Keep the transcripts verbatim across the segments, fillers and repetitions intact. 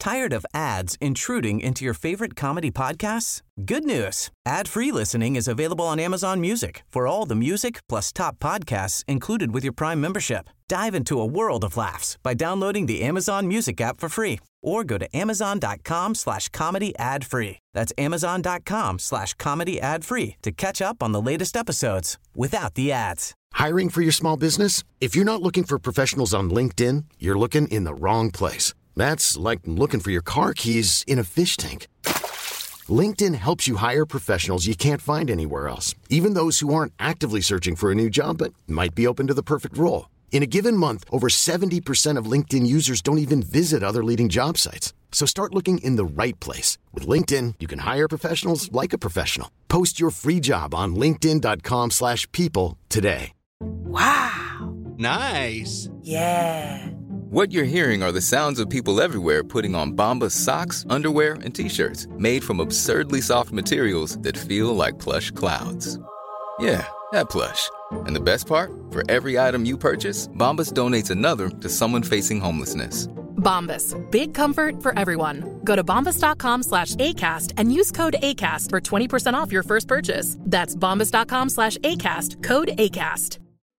Tired of ads intruding into your favorite comedy podcasts? Good news. Ad-free listening is available on Amazon Music for all the music plus top podcasts included with your Prime membership. Dive into a world of laughs by downloading the Amazon Music app for free or go to amazon.com slash comedy ad free. That's amazon.com slash comedy ad free to catch up on the latest episodes without the ads. Hiring for your small business? If you're not looking for professionals on LinkedIn, you're looking in the wrong place. That's like looking for your car keys in a fish tank. LinkedIn helps you hire professionals you can't find anywhere else, even those who aren't actively searching for a new job but might be open to the perfect role. In a given month, over seventy percent of LinkedIn users don't even visit other leading job sites. So start looking in the right place. With LinkedIn, you can hire professionals like a professional. Post your free job on linkedin.com slash people today. Wow. Nice. Yeah. What you're hearing are the sounds of people everywhere putting on Bombas socks, underwear, and T-shirts made from absurdly soft materials that feel like plush clouds. Yeah, that plush. And the best part? For every item you purchase, Bombas donates another to someone facing homelessness. Bombas. Big comfort for everyone. Go to bombas.com slash ACAST and use code ACAST for twenty percent off your first purchase. That's bombas.com slash ACAST. Code ACAST.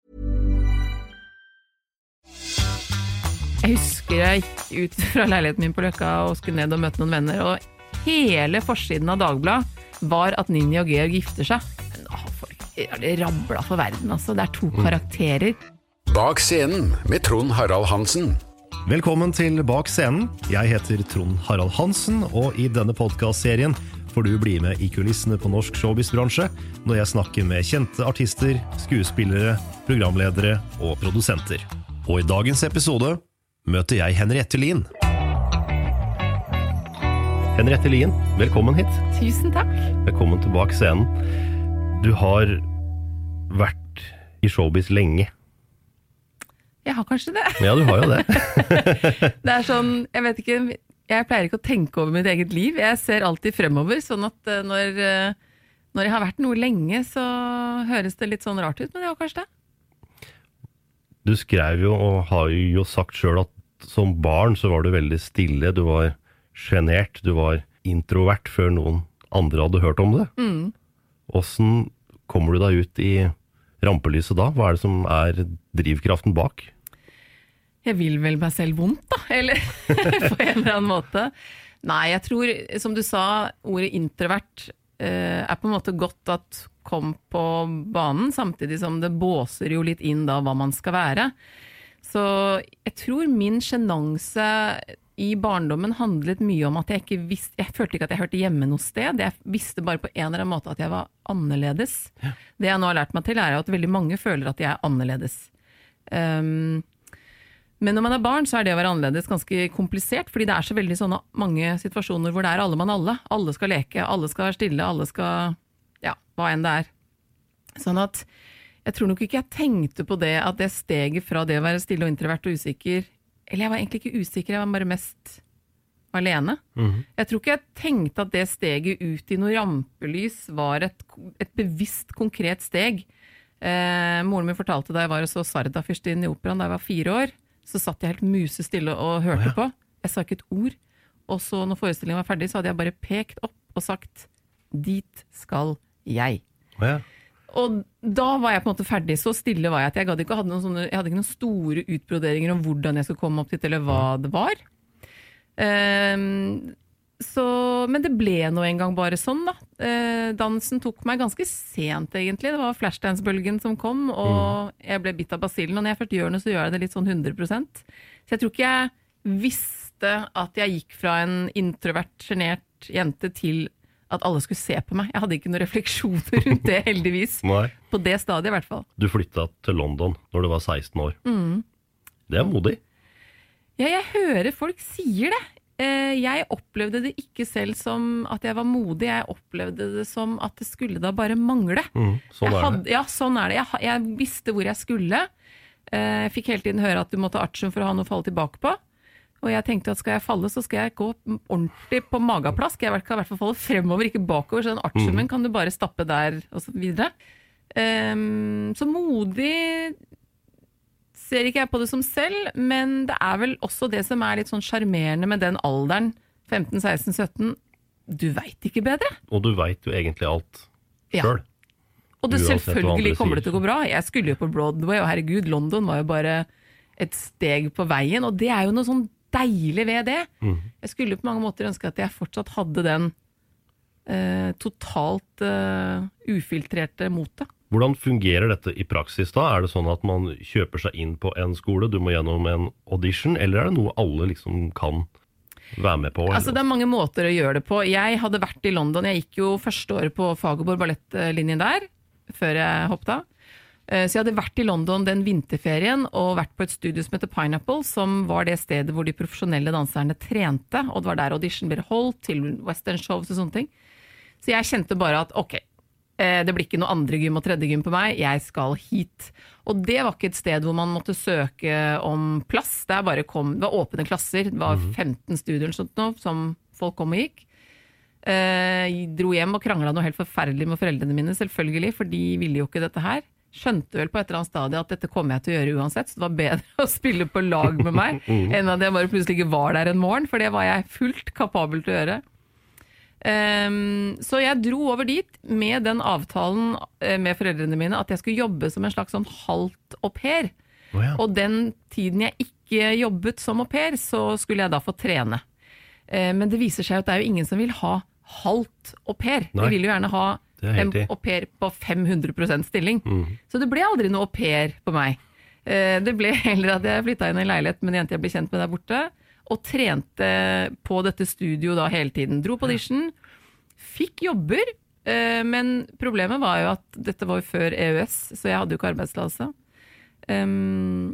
Jeg husker jeg gikk ut fra leiligheten min på Løkka og skulle ned og møte noen venner, og hele forsiden av Dagbladet var at Ninni og Georg gifter seg. Men å, folk, det rabla for verden, altså. Det er to karakterer. Bak scenen med Trond Harald Hansen. Velkommen til Bak scenen. Jeg heter Trond Harald Hansen, og i denne podcastserien får du bli med i kulissene på norsk showbiz-bransje når jeg snakker med kjente artister, skuespillere, programledere og produsenter. Og i dagens episode møter jeg Henriette Lien. Henriette Lien, velkommen hit. Tusen takk. Velkommen til Bak scenen. Du har vært i showbiz lenge. Jeg har kanskje det. Ja, du har jo det. Det er sånn, jeg vet ikke, jeg pleier ikke å tenke over mitt eget liv. Jeg ser alltid fremover, sånn at når, når jeg har vært noe lenge, så høres det litt sånn rart ut, men jeg har kanskje det. Du skrev jo og har jo sagt selv at som barn så var du veldig stille, du var genert, du var introvert før noen andre hadde hørt om det. Mm. Hvordan kommer du deg ut i rampelyset da? Hva er det som er drivkraften bak? Jeg vil vel meg selv vondt da, eller på en eller annen måte. Nei, jeg tror, som du sa, ordet introvert eh, er på en måte godt at kom på banen, samtidig som det båser jo litt inn da hva man skal være. Så jeg tror min genanse i barndommen handlet mye om at jeg ikke visste, jeg følte ikke at jeg hørte hjemme noe sted. Jeg visste bare på en eller annen måte at jeg var annerledes. Ja. Det jeg nå har lært meg til er at veldig mange føler at jeg er annerledes. Um, men når man er barn så er det å være annerledes ganske komplisert, fordi det er så veldig sånne mange situasjoner hvor det er alle mann alle. Alle skal leke, alle skal være stille, alle skal, ja, hva enn det er. Sånn at jeg tror nok ikke jeg tenkte på det at det steget fra det å være stille og introvert og usikker, eller jeg var egentlig ikke usikker, jeg var bare mest alene. Mm-hmm. Jeg tror ikke jeg tenkte at det steget ut i noe rampelys var et, et bevisst, konkret steg. Eh, moren min fortalte da jeg var og så Sarda-fyrstinnen i operaen da jeg var fire år, så satt jeg helt musestille og hørte oh, ja. på. Jeg sa ikke et ord. Og så når forestillingen var ferdig, så hadde jeg bare pekt opp og sagt, dit skal jeg. Oh, ja. Og da var jeg på en måte ferdig, så stille var jeg at jeg hadde ikke, hadde noen sånne, jeg hadde ikke noen store utbroderinger om hvordan jeg skulle komme opp dit, eller hva det var. Um, så, men det ble nå en gang bare sånn da. Uh, dansen tok meg ganske sent egentlig, det var Flashdance-bølgen som kom, og jeg ble bitt av basillen, og når jeg først gjør noe, så gjør jeg det litt sånn hundre prosent. Så jeg tror ikke jeg visste at jeg gikk fra en introvert, genert jente til at alle skulle se på meg. Jeg hadde ikke noen refleksjoner rundt det, heldigvis. Nei. På det stadiet i hvert fall. Du flyttet til London når du var seksten år. Mm. Det er modig. Ja, jeg hører folk sier det. Jeg opplevde det ikke selv som at jeg var modig. Jeg opplevde det som at det skulle da bare mangle. Mm, sånn er hadde, det. Ja, sånn er det. Jeg, jeg visste hvor jeg skulle. Jeg fikk hele tiden høre at du måtte artium for å ha noe å falle tilbake på. Og jeg tenkte at skal jeg falle, så skal jeg gå ordentlig på magaplask. Jeg kan i hvert fall falle fremover, ikke bakover, så den artiumen mm. kan du bare stappe der, og så videre. Um, så modig ser ikke jeg på det som selv, men det er vel også det som er litt sånn charmerende med den alderen, femten, seksten, sytten, du vet ikke bedre. Og du vet jo egentlig alt selv. Ja. Og det selvfølgelig kommer det til å gå bra. Jeg skulle jo på Broadway, og herregud, London var jo bare et steg på veien, og det er jo noe sånn deilig ved det. Mm. Jeg skulle på mange måter ønske at jeg fortsatt hadde den eh, totalt eh, ufiltrerte motet. Hvordan fungerer dette i praksis da? Er det sånn at man kjøper seg inn på en skole, du må gjennom en audition, eller er det noe alle liksom kan være med på? Altså det er mange måter å gjøre det på. Jeg hadde vært i London, jeg gikk jo første året på Fagerborg ballettlinjen der, før jeg hoppet av. Så jeg hadde vært i London den vinterferien og vært på et studio som heter Pineapple, som var det stedet hvor de profesjonelle danserne trente, og det var der audition ble holdt til western shows og sånne ting. Så jeg kjente bare at ok, det blir ikke noe andre gym og tredje gym på meg, jeg skal hit. Og det var ikke et sted hvor man måtte søke om plass, det, bare kom, det var åpne klasser, det var femten studier eller sånt nå, som folk kom og gikk. Jeg dro hjem og kranglet noe helt forferdelig med foreldrene mine, selvfølgelig, for de ville jo ikke dette her. Skjønte vel på et eller annet stadie at dette kommer jeg til å gjøre uansett, så det var bedre å spille på lag med meg, enn at jeg bare plutselig ikke var der en morgen, for det var jeg fullt kapabel til å gjøre. Um, så jeg dro over dit med den avtalen med foreldrene mine at jeg skulle jobbe som en slags sånn halvt au pair. Oh ja. Og den tiden jeg ikke jobbet som au pair, så skulle jeg da få trene. Uh, men det viser seg at det er jo ingen som vil ha halvt au pair. De vil jo gjerne ha en au pair på fem hundre prosent stilling. Mm. Så det ble aldri noe au pair på meg. Uh, det ble heller at jeg flyttet inn i en leilighet med en jente jeg ble kjent med der borte, og trente på dette studio da hele tiden. Dro på audition, fikk jobber, eh, men problemet var jo at dette var jo før E U S, så jeg hadde jo ikke arbeidstillatelse. Um,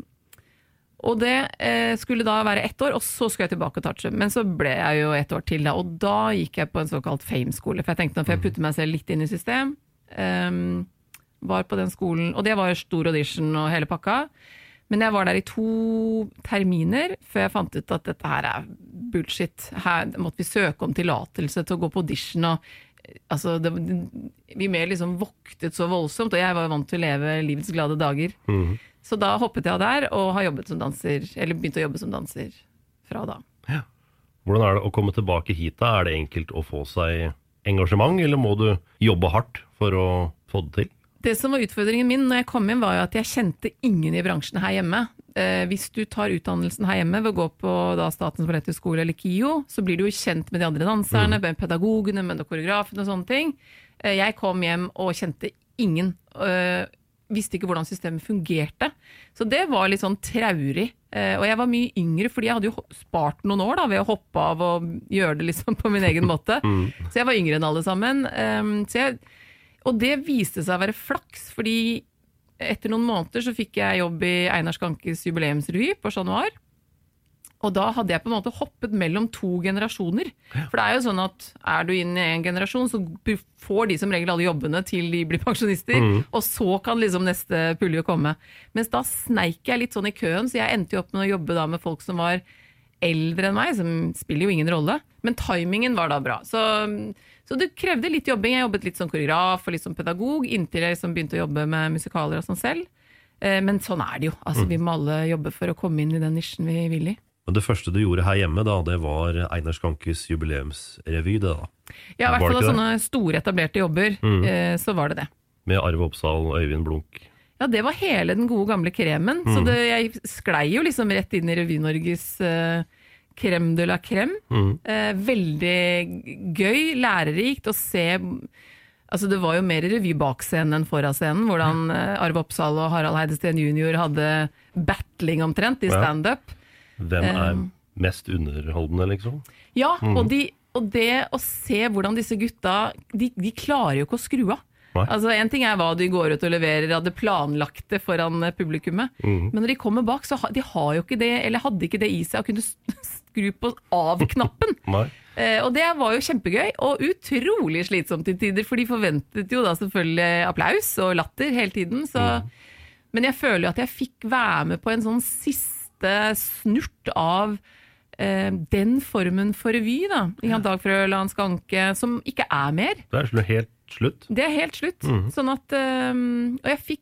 og det eh, skulle da være ett år, og så skulle jeg tilbake og touche. Men så ble jeg jo ett år til da, og da gikk jeg på en såkalt fame-skole, for jeg tenkte at jeg putte meg selv litt inn i system. Um, var på den skolen, og det var jo stor audition og hele pakka. Men jeg var der i to terminer før jeg fant ut at dette her er bullshit. Her måtte vi søke om tillatelse til å gå på audition. Og, altså, det, vi mer liksom voktet så voldsomt, og jeg var vant til å leve livets glade dager. Mm. Så da hoppet jeg der og har jobbet som danser, eller begynt å jobbe som danser fra da. Ja. Hvordan er det å komme tilbake hit da? Er det enkelt å få seg engasjement, eller må du jobbe hardt for å få det til? Det som var utfordringen min når jeg kom inn var jo at jeg kjente ingen i bransjen her hjemme. Eh, hvis du tar utdannelsen her hjemme ved å gå på da, Statens balletthøgskole eller KIO, så blir du jo kjent med de andre danserne, mm. med pedagogene, med koreografene og sånne ting. Eh, jeg kom hjem og kjente ingen, eh, visste ikke hvordan systemet fungerte. Så det var litt sånn traurig. Eh, og jeg var mye yngre, fordi jeg hadde jo spart noen år da, ved å hoppe av og gjøre det liksom på min egen måte. Mm. Så jeg var yngre enn alle sammen. Eh, så jeg... Og det viste seg å være flaks, fordi etter noen måneder så fikk jeg jobb i Einar Skankes jubileumsrevy på Chat Noir. Og da hadde jeg på en måte hoppet mellom to generasjoner. For det er jo sånn at er du inne i en generasjon, så får de som regel alle jobbene til de blir pensjonister, mm. og så kan liksom neste pulje komme. Mens da sneik jeg litt sånn i køen, så jeg endte jo opp med å jobbe da med folk som var eldre enn meg, som spiller jo ingen rolle. Men timingen var da bra. Så... Så det krevde litt jobbing. Jeg jobbet litt som koreograf og litt som pedagog, inntil jeg liksom begynte å jobbe med musikaler og sånn selv. Men sånn er det jo. Altså, vi må alle jobbe for å komme inn i den nisjen vi vil i. Men det første du gjorde her hjemme da, det var Einar Skankes jubileumsrevy, det da? Ja, i hvert fall av sånne store etablerte jobber, mm. så var det det. Med Arve Oppsal og Øyvind Blunk. Ja, det var hele den gode gamle kremen. Mm. Så det, jeg sklei jo liksom rett inn i Revy-Norges... Uh, crème de la crème. Mm. Eh, veldig gøy, lærerikt å se, altså det var jo mer revy bak scenen enn foran scenen, hvordan eh, Arve Oppsal og Harald Heidesteen junior hadde battling omtrent i stand-up. Hvem er eh, mest underholdende, liksom? Ja, mm. og, de, og det å se hvordan disse gutta, de, de klarer jo ikke å skru av. Nei. Altså en ting er hva de går ut og leverer av det planlagte foran publikummet, mm. men når de kommer bak, så ha, de har jo ikke det, eller hadde ikke det i seg å kunne skru på av-knappen. eh, og det var jo kjempegøy, og utrolig slitsomt til tider, for de forventet jo da selvfølgelig applaus og latter hele tiden, så, mm. men jeg føler jo at jeg fikk være med på en sånn siste snurt av eh, den formen for revy da, i ja. Dag Frøland, Skanke, som ikke er mer. Det er helt slutt. Det er helt slutt. Mm. Sånn at, um, og jeg fikk,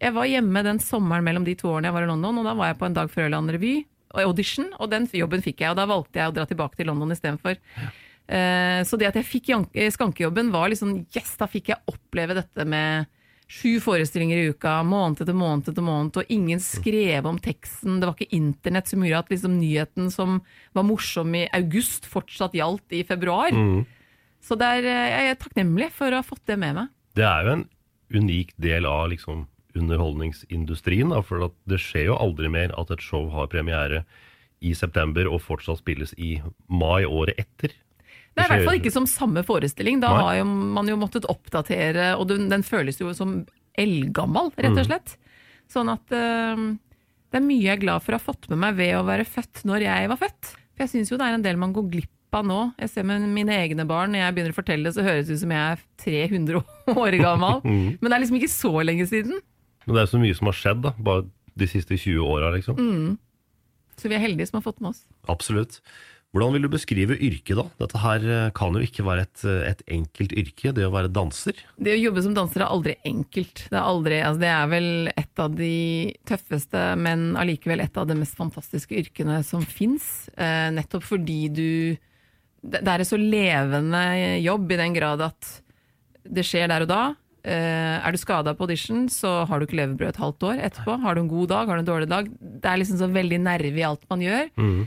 Jeg var hjemme den sommeren mellom de to årene jeg var i London, og da var jeg på en Dag Frøland-revy, audition, og den jobben fikk jeg, og da valgte jeg å dra tilbake til London i stedet for. Uh, så det at jeg fikk skankejobben var liksom, yes, da fikk jeg oppleve dette med sju forestillinger i uka, måned til måned til måned, og ingen skrev om teksten, det var ikke internett som gjorde at liksom, nyheten som var morsom i august fortsatt gjaldt i februar. Mm. Så det er, jeg er takknemlig for å ha fått det med meg. Det er jo en unik del av liksom, underholdningsindustrien, da, for at det skjer jo aldri mer at et show har premiere i september og fortsatt spilles i mai året etter. Det er i hvert fall ikke som samme forestilling. Da har jo, man jo måttet oppdatere, og den, den føles jo som eldgammel, rett og slett. Sånn at uh, det er mye jeg er glad for å ha fått med meg ved å være født når jeg var født. For jeg synes jo det er en del man går glipp av nå. Jeg ser med mine egne barn, når jeg begynner å fortelle, så høres det ut som jeg er tre hundre år gammel. Men det er liksom ikke så lenge siden. Men det er så mye som har skjedd da, bare de siste tjue årene liksom. Mm. Så vi er heldige som har fått med oss. Absolutt. Hvordan vil du beskrive yrket da? Dette her kan jo ikke være et, et enkelt yrke, det å være danser. Det å jobbe som danser er aldri enkelt. Det er, aldri, altså det er vel et av de tøffeste, men allikevel et av de mest fantastiske yrkene som finnes. Eh, nettopp fordi du, det er en så levende jobb i den grad at det skjer der og da. Eh, er du skadet på audition, så har du ikke levebrød et halvt år etterpå. Har du en god dag, har du en dårlig dag. Det er liksom så veldig nerve i alt man gjør. Mm.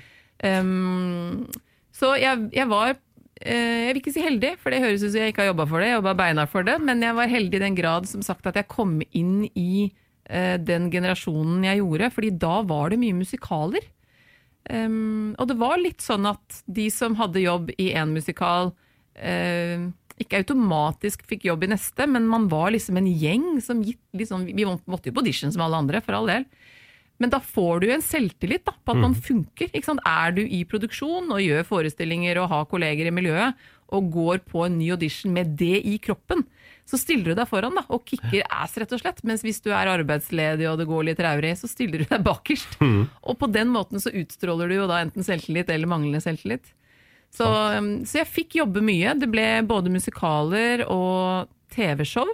Um, så jeg, jeg var uh, jeg vil ikke si heldig, for det høres ut som jeg ikke har jobbet for det, jeg jobbet beinhardt for det, men jeg var heldig i den grad som sagt at jeg kom inn i uh, den generasjonen jeg gjorde, fordi da var det mye musikaler. Um, og det var litt sånn at de som hadde jobb i en musikal uh, ikke automatisk fikk jobb i neste, men man var liksom en gjeng som gitt liksom, vi måtte jo på audition som alle andre, for all del. Men da får du en selvtillit da, på at man funker. Ikke sant? Er du i produksjon og gjør forestillinger og har kolleger i miljøet, og går på en ny audition med det i kroppen, så stiller du deg foran da, og kicker ass rett og slett. Mens hvis du er arbeidsledig og det går litt raurig, så stiller du deg bakerst. Mm. Og på den måten så utstråler du jo da enten selvtillit eller manglende selvtillit. Så, så jeg fikk jobbe mye. Det ble både musikaler og T V-show.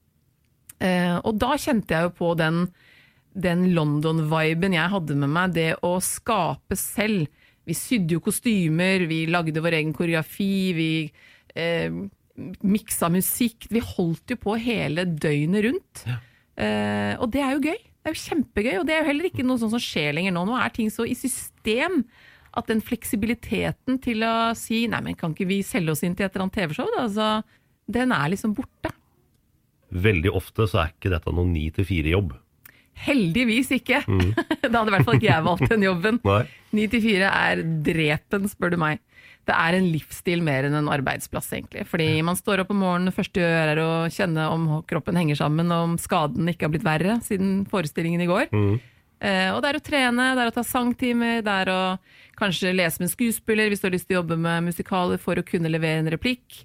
Eh, og da kjente jeg jo på den den London-viben jeg hadde med meg, det å skape selv. Vi sydde jo kostymer, vi lagde vår egen koreografi, vi eh, miksa musikk, vi holdt jo på hele døgnet rundt. Ja. Eh, og det er jo gøy, det er jo kjempegøy, og det er jo heller ikke noe sånn som skjer lenger nå. Nå er ting så i system, at den fleksibiliteten til å si, nei, men kan ikke vi selge oss inn til et eller annet T V-show? Altså, den er liksom borte. Veldig ofte så er ikke dette noen ni til fire jobb. Heldigvis ikke. Mm. Da hadde i hvert fall ikke jeg valgt den jobben. ni til fire er drepen, spør du meg. Det er en livsstil mer enn en arbeidsplass egentlig. Fordi man står opp om morgenen, det første gjør er å kjenne om kroppen henger sammen, og om skaden ikke har blitt verre siden forestillingen i går. Mm. Eh, og det er å trene, det er å ta sangtimer, det er å kanskje lese med en skuespiller hvis du har lyst til å jobbe med musikaler for å kunne levere en replikk.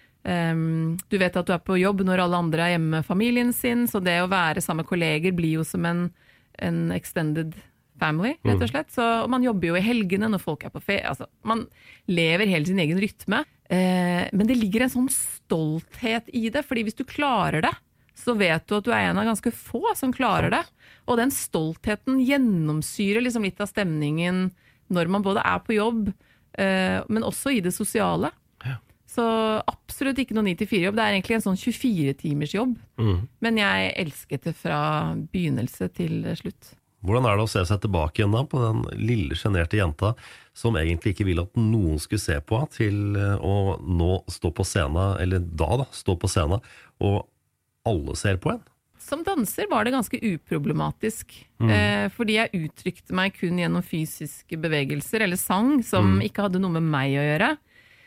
Um, du vet at du er på jobb når alle andre er hjemme med familien sin, så det å være sammen med kolleger blir jo som en, en extended family, rett og slett. Så man jobber jo i helgene når folk er på ferie. Altså, man lever hele sin egen rytme. Uh, men det ligger en sånn stolthet i det, fordi hvis du klarer det, så vet du at du er en av ganske få som klarer det. Og den stoltheten gjennomsyrer liksom litt av stemningen når man både er på jobb, uh, men også i det sosiale. Så absolutt ikke noe ni til fire jobb. Det er egentlig en sånn tjuefire timers jobb. Mm. Men jeg elsket det fra begynnelse til slutt. Hvordan er det å se seg tilbake igjen da på den lille generte jenta som egentlig ikke ville at noen skulle se på, til å nå stå på scenen, eller da da, stå på scenen, og alle ser på en? Som danser var det ganske uproblematisk, mm. eh, fordi jeg uttrykte meg kun gjennom fysiske bevegelser, eller sang, som mm. ikke hadde noe med meg å gjøre.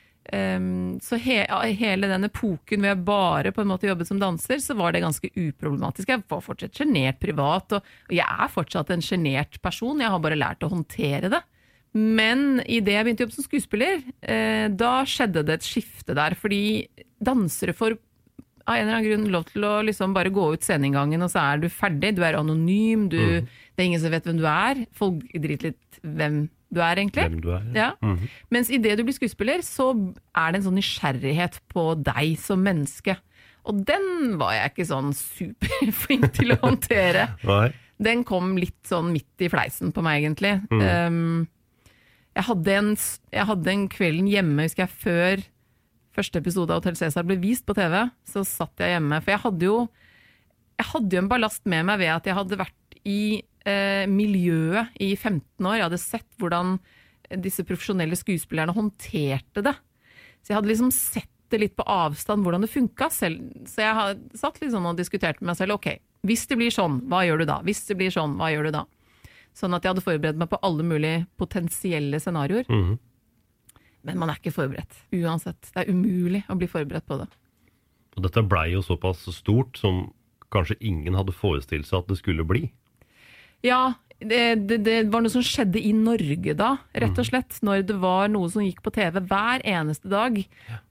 Um, så he, hele den epoken ved bare på en måte jobbe som danser, så var det ganske uproblematisk. Jeg var fortsatt genert privat, og, og jeg er fortsatt en genert person. Jeg har bare lært å håndtere det. Men i det jeg begynte å jobbe som skuespiller, eh, da skjedde det et skifte der, fordi dansere får av en eller annen grunn lov til å liksom bare gå ut sceneinngangen, og så er du ferdig, du er anonym, du, mm. det er ingen som vet hvem du er. Folk driter litt hvem du er egentlig. Hvem du er, ja. Ja. Mm-hmm. Mens i det du blir skuespiller, så er det en sånn nysgjerrighet på deg som menneske. Og den var jeg ikke sånn superflink til å håndtere. Nei. Den kom litt sånn midt i fleisen på meg, egentlig. Mm. Um, jeg, hadde en, jeg hadde en kvelden hjemme, husker jeg, før første episode av Hotel Cæsar ble vist på T V, så satt jeg hjemme. For jeg hadde jo, jeg hadde jo en ballast med meg ved at jeg hadde vært i eh, miljøet i femten år. Jeg hadde sett hvordan disse profesjonelle skuespillerne håndterte det. Så jeg hadde liksom sett det litt på avstand, hvordan det funket selv. Så jeg har satt litt sånn og diskutert med meg selv, ok, hvis det blir sånn, hva gjør du da? Hvis det blir sånn, hva gjør du da? Sånn at jeg hadde forberedt meg på alle mulige potensielle scenarioer. Mm. Men man er ikke forberedt, uansett. Det er umulig å bli forberedt på det. Og dette ble jo såpass stort som kanskje ingen hadde forestilt seg at det skulle bli. Ja, det, det, det var noe som skjedde i Norge da, rett og slett, når det var noe som gikk på T V hver eneste dag,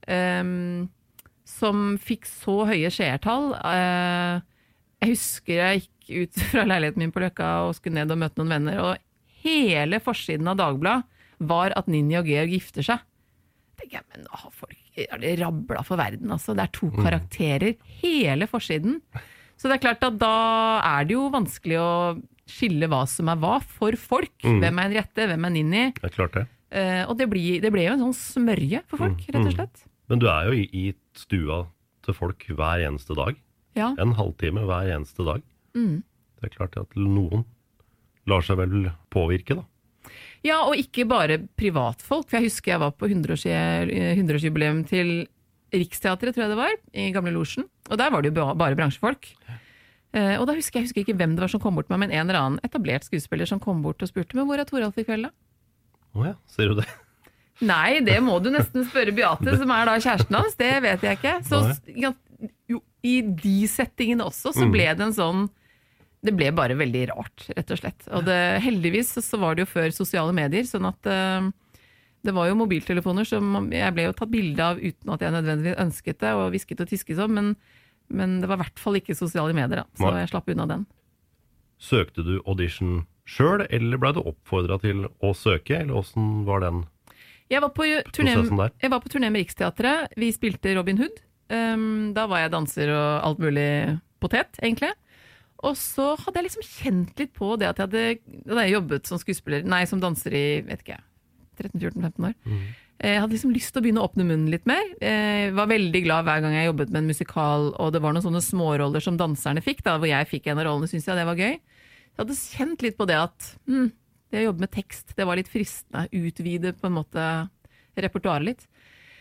um, som fikk så høye seertall. Uh, jeg husker jeg gikk ut fra leiligheten min på Løkka og skulle ned og møte noen venner, og hele forsiden av Dagbladet var at Ninni og Georg gifter seg. Jeg tenker, men nå har folk er det rabla for verden, altså. Det er to karakterer, hele forsiden. Så det er klart at da er det jo vanskelig å skille hva som er hva for folk. Mm. Hvem er en rette, hvem er Ninni? Det er klart det. Uh, og det, blir, det ble jo en sånn smørje for folk, mm. rett og slett. Men du er jo i, i stua til folk hver eneste dag. Ja. En halvtime hver eneste dag. Mm. Det er klart at noen lar seg vel påvirke da. Ja, og ikke bare privatfolk. For jeg husker jeg var på hundreårsjubileum til Riksteatret, tror jeg det var, i Gamle Losjen. Og der var det jo bare bransjefolk. Uh, og da husker jeg, jeg husker ikke hvem det var som kom bort med, men en eller annen etablert skuespiller som kom bort og spurte, men hvor er Toralf i kveld da? Åja, ser du det? Nei, det må du nesten spørre Beate, som er da kjæresten hans, det vet jeg ikke. Så ja, jo, i de settingene også, så ble det en sånn, det ble bare veldig rart, rett og slett. Og det, heldigvis så var det jo før sosiale medier, sånn at uh, det var jo mobiltelefoner som jeg ble jo tatt bilde av uten at jeg nødvendigvis ønsket det, og visket og tisket om, men Men det var i hvert fall ikke sosiale medier, da, så jeg slapp unna den. Søkte du audition selv, eller ble du oppfordret til å søke, eller hvordan var den jeg var på turné, prosessen der? Jeg var på turné med Riksteatret, vi spilte Robin Hood, um, da var jeg danser og alt mulig potet, egentlig. Og så hadde jeg liksom kjent litt på det at jeg hadde, da hadde jeg jobbet som skuespiller, nei, som danser i, vet ikke jeg, tretten fjorten femten år. Mm. Jeg hadde liksom lyst til å begynne å åpne munnen litt mer. Jeg var veldig glad hver gang jeg jobbet med en musikal, og det var noen sånne småroller som danserne fikk, da, hvor jeg fikk en av rollene, synes jeg det var gøy. Jeg hadde kjent litt på det at hmm, det å jobbe med tekst, det var litt fristende, utvide på en måte repertoaret litt.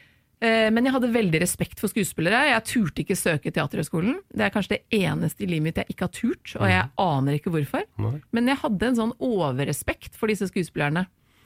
Men jeg hadde veldig respekt for skuespillere. Jeg turte ikke søke Teaterhøgskolen. Det er kanskje det eneste i livet mitt jeg ikke har turt, og jeg aner ikke hvorfor. Nei. Men jeg hadde en sånn overrespekt for disse skuespillerne.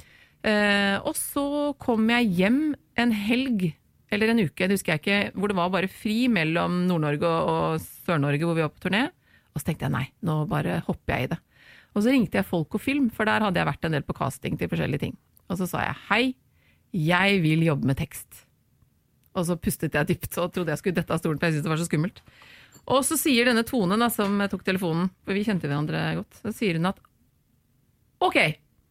Uh, og så kom jeg hjem en helg, eller en uke, det husker jeg ikke, hvor det var bare fri mellom Nord-Norge og, og Sør-Norge hvor vi var på turné. Og så tenkte jeg, nei, nå bare hopper jeg i det. Og så ringte jeg Folk og Film, for der hadde jeg vært en del på casting til forskjellige ting. Og så sa jeg, hei, jeg vil jobbe med tekst. Og så pustet jeg dypt og trodde jeg skulle dette av stolen, for jeg synes det var så skummelt. Og så sier denne Tone, da, som tok telefonen, for vi kjente hverandre godt, så sier hun at, ok,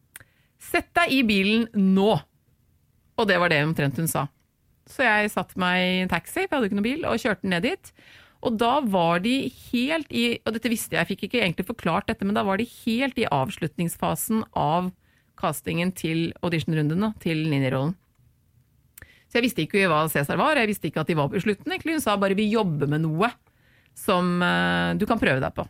sett deg i bilen nå. Og det var det omtrent hun sa. Så jeg satt meg i en taxi, for jeg hadde ikke noen bil, og kjørte ned dit. Og da var de helt i, og dette visste jeg, jeg fikk ikke egentlig forklart dette, men da var de helt i avslutningsfasen av castingen til auditionrunden, til Ninni-rollen. Så jeg visste ikke hva Cæsar var, jeg visste ikke at de var på slutten. Egentlig hun sa bare, vi jobber med noe som uh, du kan prøve deg på.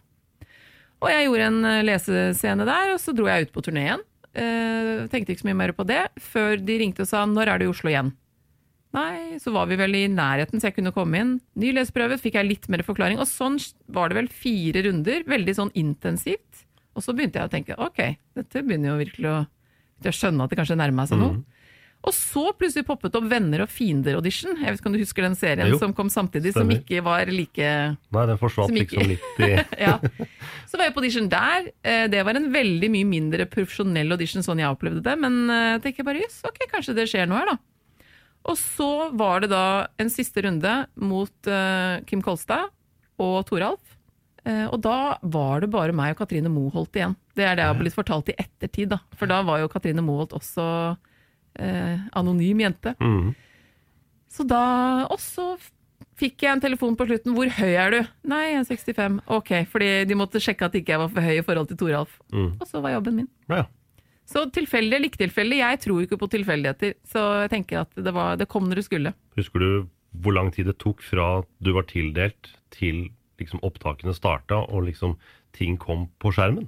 Og jeg gjorde en lesescene der, og så dro jeg ut på turné igjen. Uh, tenkte ikke så mye mer på det før de ringte og sa, når er du i Oslo igjen? Nei, så var vi vel i nærheten så jeg kunne komme inn. Ny leseprøve, fikk jeg litt mer forklaring, og sånn var det vel fire runder, veldig sånn intensivt. Og så begynte jeg å tenke, ok, dette begynner jo virkelig å, å skjønne at det kanskje nærmer seg noe. Mm. Og så plutselig poppet opp Venner og Fiender audition. Jeg vet ikke om du husker den serien jo, som kom samtidig, stemmer. Som ikke var like... Nei, den forsvant ikke... liksom litt i... ja. Så var jeg på audition der. Det var en veldig mye mindre profesjonell audition, sånn jeg opplevde det. Men jeg tenker bare, yes, ok, kanskje det skjer noe her da. Og så var det da en siste runde mot uh, Kim Kolstad og Toralf. Uh, og da var det bare meg og Katrine Moholt igjen. Det er det jeg har blitt fortalt i ettertid da. For da var jo Katrine Moholt også... Eh, anonym jente. Mm. Så da også fikk jeg en telefon på slutten, hvor høy er du? Nei, jeg er sekstifem. Ok, fordi de måtte sjekke at ikke jeg var for høy i forhold til Toralf. Mm. Og så var jobben min. Ja. Så tilfeldig, liktilfeldig, jeg tror ikke på tilfeldigheter. Så jeg tenker at det, var, det kom når det skulle. Husker du hvor lang tid det tok fra du var tildelt til liksom opptakene startet, og liksom ting kom på skjermen?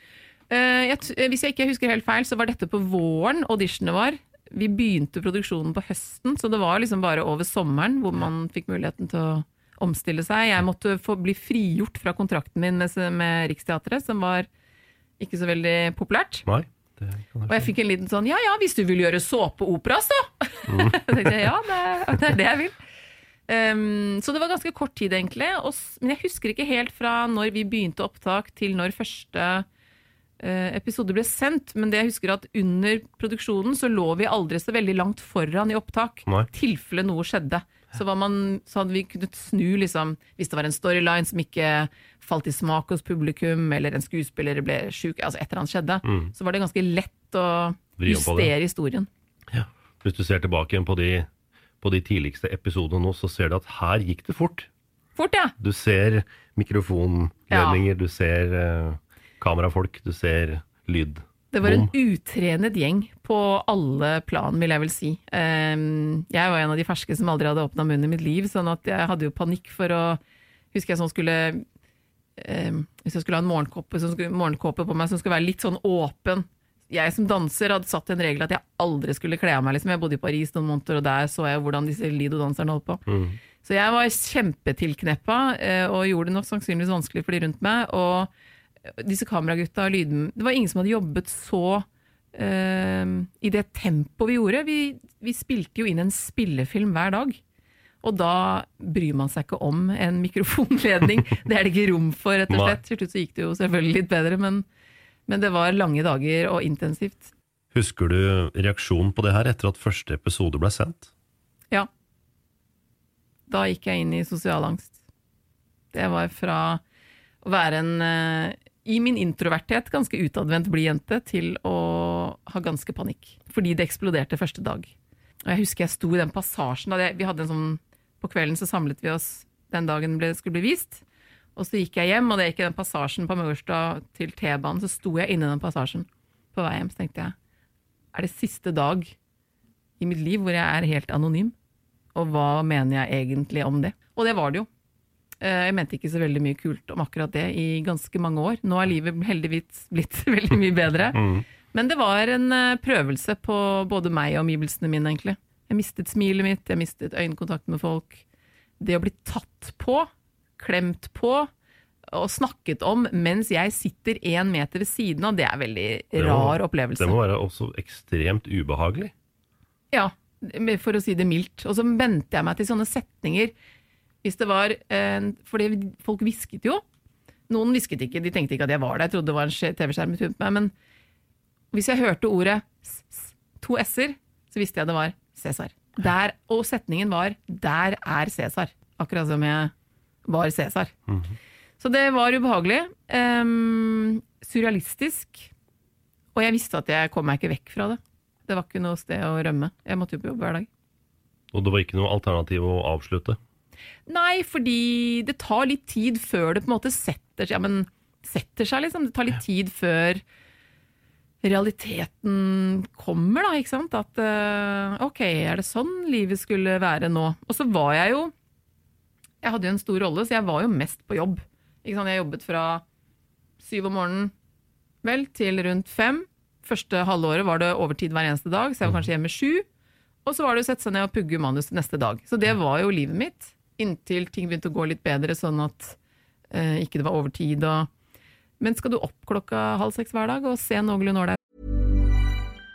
Uh, jeg, hvis jeg ikke husker helt feil, så var dette på våren, auditionene var. Vi begynte produksjonen på høsten, så det var liksom bare over sommeren hvor man fikk muligheten til å omstille seg. Jeg måtte få bli frigjort fra kontrakten min med, med Riksteatret, som var ikke så veldig populært. Nei, det kan jeg. Og jeg fikk en liten sånn, ja, ja, hvis du vil gjøre såpeopera, så. Mm. Jeg tenkte, ja, det, det er det jeg vil. Um, så det var ganske kort tid egentlig, og, men jeg husker ikke helt fra når vi begynte opptak til når første episode ble sendt, men det jeg husker at under produksjonen så lå vi aldri så veldig langt foran i opptak, Nei. tilfelle noe skjedde. Så, var man, så hadde vi kunnet snu liksom, hvis det var en storyline som ikke falt i smak hos publikum, eller en skuespiller ble syk, altså et eller annet skjedde, mm. så var det ganske lett å justere historien. Ja. Hvis du ser tilbake igjen på de, på de tidligste episodene nå, så ser du at her gikk det fort. Fort, ja. Du ser mikrofonledninger, ja. Du ser uh, kamerafolk, du ser lyd. Det var en utrenet gjeng på alle plan, vil jeg vel si. Um, jeg var en av de ferske som aldri hadde åpnet munnen i mitt liv, sånn at jeg hadde jo panikk for å, husker jeg sånn skulle, um, hvis jeg skulle ha en morgenkåpe, skulle, morgenkåpe på meg som skulle være litt sånn åpen. Jeg som danser hadde satt en regel at jeg aldri skulle kle av meg, liksom. Jeg bodde i Paris noen måneder, og der så jeg hvordan disse Lido-danserne holdt på. Mm. Så jeg var kjempetilkneppa, og gjorde det nok sannsynligvis vanskelig for de rundt meg, og disse kameragutta og lyden, det var ingen som hadde jobbet så uh, i det tempo vi gjorde. Vi, vi spilte jo inn en spillefilm hver dag, og da bryr man seg ikke om en mikrofonledning. Det er det ikke rom for, rett og slett. Til slutt så gikk det jo selvfølgelig litt bedre, men, men det var lange dager og intensivt. Husker du reaksjonen på det her etter at første episode ble sendt? Ja. Da gikk jeg inn i sosial angst. Det var fra å være en uh, i min introverthet ganske utadvendt blyjente til å ha ganske panikk, fordi det eksploderte første dag. Og jeg husker jeg sto i den passasjen, da det, vi hadde en sånn, på kvelden så samlet vi oss den dagen ble, skulle bli vist, og så gikk jeg hjem, og det gikk i den passasjen på Maurstad til T-banen, så sto jeg inne i den passasjen på vei hjem, så tenkte jeg, er det siste dag i mitt liv hvor jeg er helt anonym? Og hva mener jeg egentlig om det? Og det var det jo. Jeg mente ikke så veldig mye kult om akkurat det i ganske mange år. Nå er livet heldigvis blitt veldig mye bedre. Mm. Men det var en prøvelse på både meg og omgivelsene mine, egentlig. Jeg mistet smilet mitt, jeg mistet øyekontakt med folk. Det å bli tatt på, klemt på og snakket om mens jeg sitter en meter ved siden av, det er veldig rar opplevelse. Det må være også ekstremt ubehagelig. Ja, for å si det mildt. Og så ventet jeg meg til sånne setninger. Hvis det var, eh, fordi folk visket jo, noen visket ikke, de tenkte ikke at jeg var der, jeg trodde det var en tv-skjerm rundt meg, men hvis jeg hørte ordet to s-er, så visste jeg det var Cæsar. Der, og setningen var, der er Cæsar, akkurat som jeg var Cæsar. Mm-hmm. Så det var ubehagelig, um, surrealistisk, og jeg visste at jeg kom meg ikke vekk fra det. Det var ikke noe sted å rømme, jeg måtte jo på jobb hver dag. Og det var ikke noe alternativ å avslutte? Nei, fordi det tar litt tid før det på en måte setter seg, ja, men setter seg liksom, det tar litt tid før realiteten kommer da, ikke sant? At, uh, ok, er det sånn livet skulle være nå? Og så var jeg jo, jeg hadde jo en stor rolle, så jeg var jo mest på jobb. Ikke sant? Jeg jobbet fra syv om morgenen, vel, til rundt fem. Første halvåret var det overtid hver eneste dag, så jeg var kanskje hjemme sju. Og så var det å sette seg ned og pugge manus neste dag. Så det var jo livet mitt. Inntil ting begynte å gå litt bedre, sånn at eh, ikke det var overtid. Og... Men skal du opp klokka halv seks hver dag og se noenlunde når det er?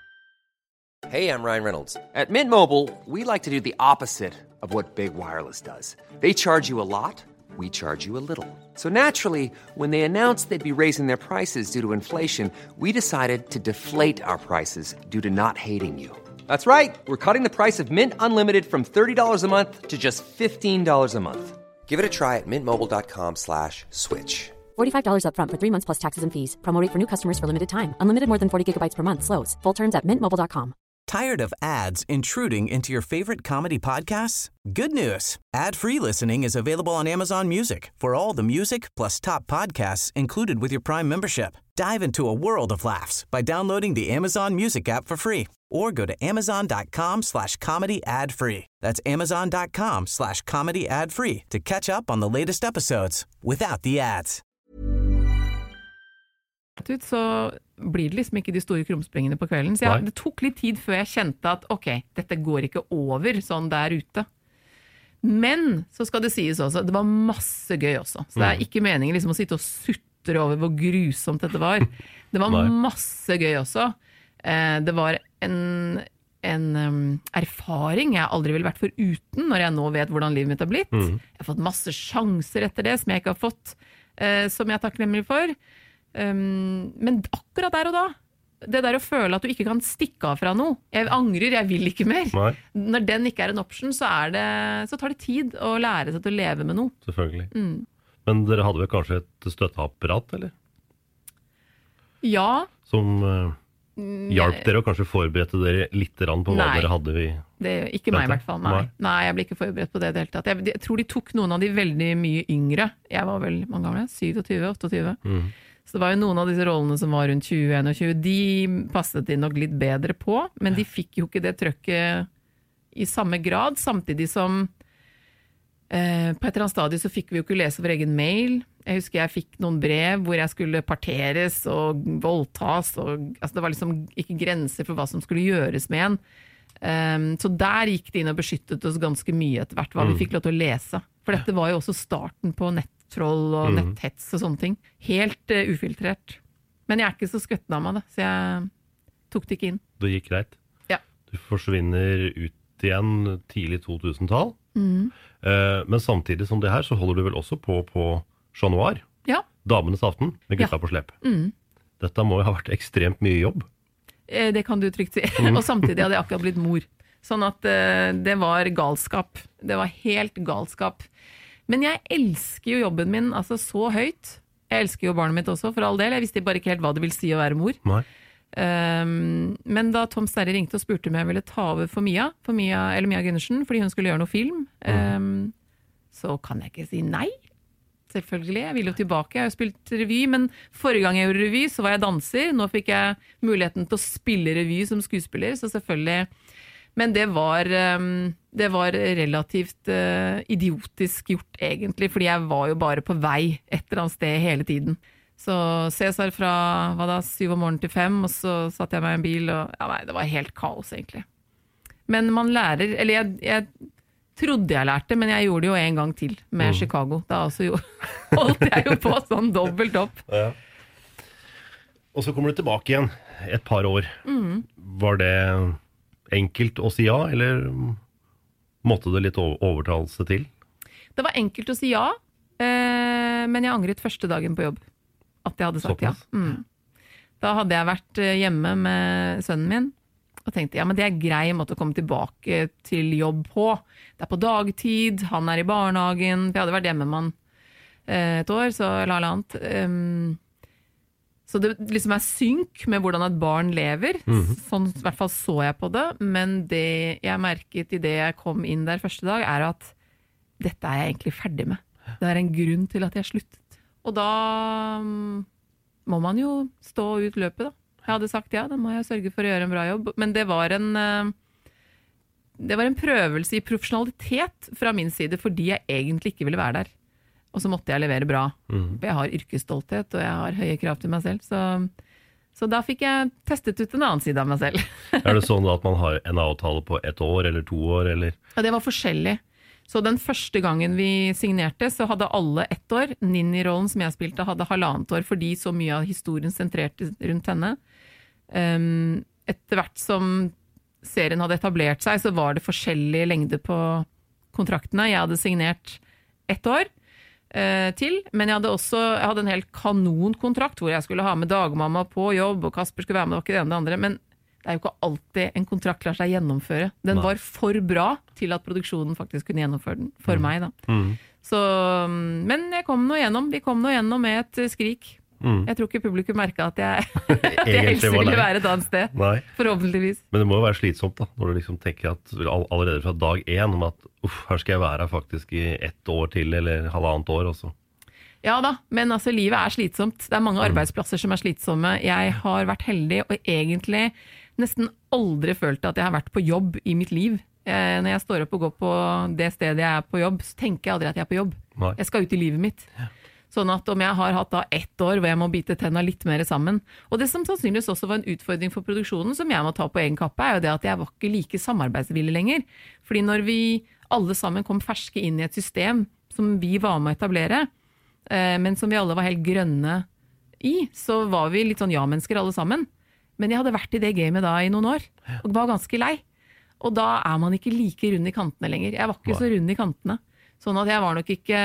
Hey, I'm Ryan Reynolds. At Mint Mobile, we like to do the opposite of what Big Wireless does. They charge you a lot, we charge you a little. So naturally, when they announced they'd be raising their prices due to inflation, we decided to deflate our prices due to not hating you. That's right. We're cutting the price of Mint Unlimited from thirty dollars a month to just fifteen dollars a month. Give it a try at mintmobile.com slash switch. forty-five dollars up front for three months plus taxes and fees. Promo rate for new customers for limited time. Unlimited more than forty gigabytes per month slows. Full terms at mint mobile dot com. Tired of ads intruding into your favorite comedy podcasts? Good news. Ad-free listening is available on Amazon Music for all the music plus top podcasts included with your Prime membership. Dive into a world of laughs by downloading the Amazon Music app for free or go to amazon.com slash comedy ad free. That's amazon.com slash comedy ad free to catch up on the latest episodes without the ads. Så blir det liksom ikke de store krumspringene på kvelden. Så jeg, det tok litt tid før jeg kjente at ok, dette går ikke over sånn der ute. Men så skal det sies også, det var masse gøy også. Så det er ikke meningen liksom å sitte og sutre over hvor grusomt dette var. Det var masse gøy også. Eh, det var en, en um, erfaring jeg aldri ville vært for uten når jeg nå vet hvordan livet mitt har blitt. Mm. Jeg har fått masse sjanser etter det som jeg ikke har fått, eh, som jeg er takknemlig for. Um, men akkurat der og da det der å føle at du ikke kan stikke av fra noe jeg angrer, jeg vil ikke mer Nei. Når den ikke er en option så, er det, så tar det tid å lære seg til å leve med noe selvfølgelig mm. Men dere hadde vel kanskje et støtteapparat, eller? Ja Som uh, hjalp dere og kanskje forberedte dere litt på hva Nei. Dere hadde vi det, ikke meg i hvert fall, nei. Nei. Nei, jeg ble ikke forberedt på det i det hele tatt jeg, jeg tror de tok noen av de veldig mye yngre jeg var vel mange ganger, syvogtyve, åtteogtyve mm. Så det var jo noen av disse rollene som var rundt tjue tjueen, de passet de nok litt bedre på, men de fikk jo ikke det trøkket i samme grad, samtidig som eh, på et eller annet stadie så fikk vi jo ikke lese vår egen mail. Jeg husker jeg fikk noen brev hvor jeg skulle parteres og voldtas, og, altså det var liksom ikke grenser for hva som skulle gjøres med en. Um, så der gikk de inn og beskyttet oss ganske mye etter hvert, hva mm. vi fikk lov til å lese. For dette var jo også starten på nett. Troll og mm. netthets og sånne ting. Helt uh, ufiltrert. Men jeg er ikke så skvetten av meg det, så jeg tok det ikke inn. Det gikk greit? Ja. Du forsvinner ut igjen tidlig to tusen-tall. Mm. Uh, men samtidig som det her, så holder du vel også på på Chat Noir? Ja. Damenes aften med gutta ja. På slep. Mm. Dette må jo ha vært ekstremt mye jobb. Eh, det kan du trygt si. Mm. Og samtidig hadde jeg akkurat blitt mor. Sånn at uh, det var galskap. Det var helt galskap. Men jeg elsker jo jobben min altså så høyt. Jeg elsker jo barnet mitt også, for all del. Jeg visste bare ikke helt hva det vil si å være mor. Nei. Um, men da Tom Sterre ringte og spurte om jeg ville ta over for Mia, for Mia eller Mia Gundersen, fordi hun skulle gjøre noe film, mm. um, så kan jeg ikke si nei. Selvfølgelig, jeg vil jo tilbake. Jeg har jo spilt revy, men forrige gang jeg gjorde revy, så var jeg danser. Nå fikk jeg muligheten til å spille revy som skuespiller, så selvfølgelig. Men det var, det var relativt idiotisk gjort egentlig, fordi jeg var jo bare på vei et eller annet sted hele tiden. Så Cæsar fra hva da, syv om morgenen til fem, og så satt jeg meg i en bil, og ja, nei, det var helt kaos egentlig. Men man lærer, eller jeg, jeg trodde jeg lærte, men jeg gjorde det jo en gang til med mm. Chicago. Da også jo, holdt jeg jo på sånn dobbelt opp. Ja. Og så kommer du tilbake igjen et par år. Mm. Var det enkelt å si ja, eller måtte det litt overtalelse til? Det var enkelt å si ja, eh, men jeg angret første dagen på jobb. At jeg hadde sagt Såpass. Ja. Mm. Da hadde jeg vært hjemme med sønnen min, og tenkte, ja, men det er grei måte å komme tilbake til jobb på. Det er på dagtid, han er i barnehagen, for jeg hadde vært hjemme med han eh, et år, så eller eller annet. Um, Så det liksom er synk med hvordan et barn lever. Mm-hmm. Sånn i hvert fall så jeg på det. Men det jeg merket i det jeg kom inn der første dag, er at dette er jeg egentlig ferdig med. Det er en grunn til at jeg sluttet. Og da må man jo stå ut løpet da. Jeg hadde sagt ja, da må jeg sørge for å gjøre en bra jobb. Men det var en, det var en prøvelse i profesjonalitet fra min side, fordi jeg egentlig ikke ville være der. Og så måtte jeg levere bra. Mm. Jeg har yrkesstolthet, og jeg har høye krav til meg selv. Så, så da fikk jeg testet ut en annen side av meg selv. Er det sånn at man har en avtale på ett år eller to år? Eller? Ja, det var forskjellig. Så den første gangen vi signerte, så hadde alle ett år. Ninni-rollen som jeg spilte hadde halvannet år, fordi så mye av historien sentrerte rundt henne. Um, etter hvert som serien hadde etablert seg, så var det forskjellig lengde på kontraktene. Jeg hadde signert ett år. Til, men jeg hadde også jeg hadde en helt kanonkontrakt hvor jeg skulle ha med dagmamma på jobb, og Kasper skulle være med, det var ikke det ene det andre, men det er jo ikke alltid en kontrakt lar seg gjennomføre. Den Nei. Var for bra til at produksjonen faktisk kunne gjennomføre den, for mm. meg da. Mm. Så, men jeg kom nå gjennom, vi kom nå gjennom med et skrik. Mm. Jeg tror ikke publikum merket at jeg, at jeg helst ville være et annet sted. Nei. Forhåpentligvis. Men det må jo være slitsomt da, når du liksom tenker at allerede fra dag én om at uff, her skal jeg være faktisk i ett år til, eller halvannet år også. Ja da, men altså livet er slitsomt. Det er mange arbeidsplasser som er slitsomme. Jeg har vært heldig, og egentlig nesten aldri følt at jeg har vært på jobb i mitt liv. Eh, når jeg står opp og går på det stedet jeg er på jobb, så tenker jeg aldri at jeg er på jobb. Nei. Jeg skal ut i livet mitt. Ja. Sånn at om jeg har hatt da ett år hvor jeg må bite tennene litt mer sammen. Og det som sannsynligvis også var en utfordring for produksjonen, som jeg må ta på egen kappe, er jo det at jeg var ikke like samarbeidsvillig lenger. Fordi når vi alle sammen kom ferske inn i et system som vi var med å etablere, eh, men som vi alle var helt grønne i, så var vi litt sånn ja-mennesker alle sammen. Men jeg hadde vært i det gamet da i noen år, og var ganske lei. Og da er man ikke like rund i kantene lenger. Jeg var ikke så rund i kantene. Sånn at jeg var nok ikke...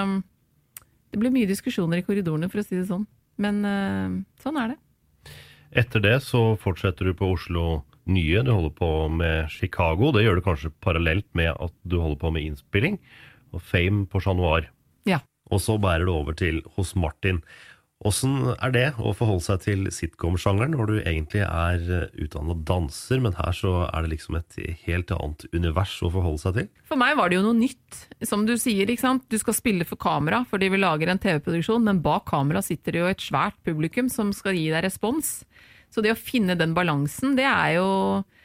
Det ble mye diskusjoner i korridorene, for å si det sånn. Men uh, sånn er det. Etter det så fortsetter du på Oslo Nye. Du holder på med Chicago. Det gjør du kanskje parallelt med at du holder på med innspilling. Og Fame på Chat Noir. Ja. Og så bærer du over til hos Martin. Hvordan er det å forholde seg til sitcom-sjangeren når du egentlig er utdannet danser, men her så er det liksom et helt annet univers å forholde seg til? For meg var det jo noe nytt, som du sier, ikke sant? Du skal spille for kamera fordi vi lager en T V-produksjon, men bak kamera sitter det jo et svært publikum som skal gi deg respons. Så det å finne den balansen, det er jo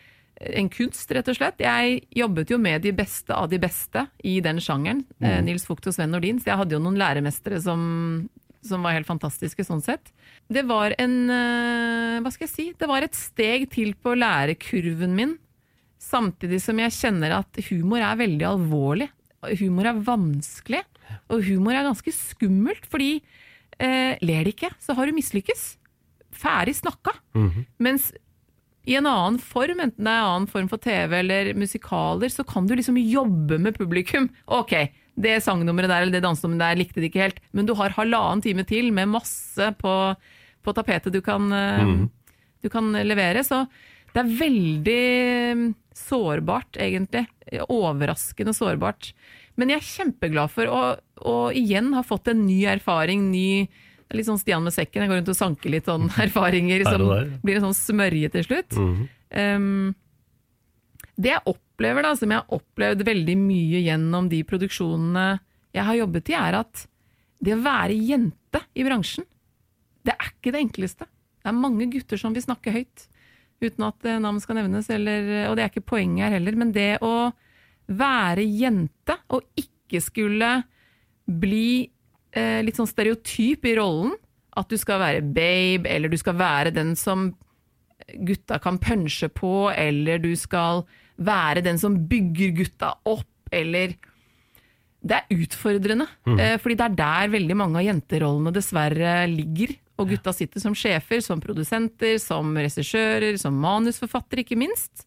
en kunst, rett og slett. Jeg jobbet jo med de beste av de beste i den sjangeren, mm. Nils Vogt og Sven Nordin, så jeg hadde jo noen læremestere som... som var helt fantastiske sånn sett. Det var en, hva skal jeg si, det var et steg til på lærekurven min, samtidig som jeg kjenner at humor er veldig alvorlig. Humor er vanskelig, og humor er ganske skummelt, fordi eh, ler det ikke, så har du mislykkes. Ferdig snakka. Mm-hmm. Mens i en annen form, enten det er en annen form for T V eller musikaler, så kan du liksom jobbe med publikum. Ok, det sangnummeret der eller det dansenummeret der likte de ikke helt, men du har halvannen time til med masse på, på tapetet du kan, mm. du kan levere, så det er veldig sårbart egentlig, overraskende sårbart. Men jeg er kjempeglad for å, å igjen ha fått en ny erfaring, ny, litt sånn Stian med sekken, jeg går rundt og sanker litt sånn erfaringer som blir en sånn smørje til slutt. Mm. Um, det jeg opplever da, som jeg har opplevd veldig mye gjennom de produksjonene jeg har jobbet i, er at det å være jente i bransjen, det er ikke det enkleste. Det er mange gutter som vil snakke høyt, uten at navn skal nevnes, eller, og det er ikke poenget her heller, men det å være jente, og ikke skulle bli eh, litt sånn stereotyp i rollen, at du skal være babe, eller du skal være den som gutta kan punche på, eller du skal være den som bygger gutta opp, eller det er utfordrende, mm. eh, fordi det er der veldig mange av jenterollene dessverre ligger, og gutta sitter som sjefer, som produsenter, som regissører, som manusforfatter, ikke minst.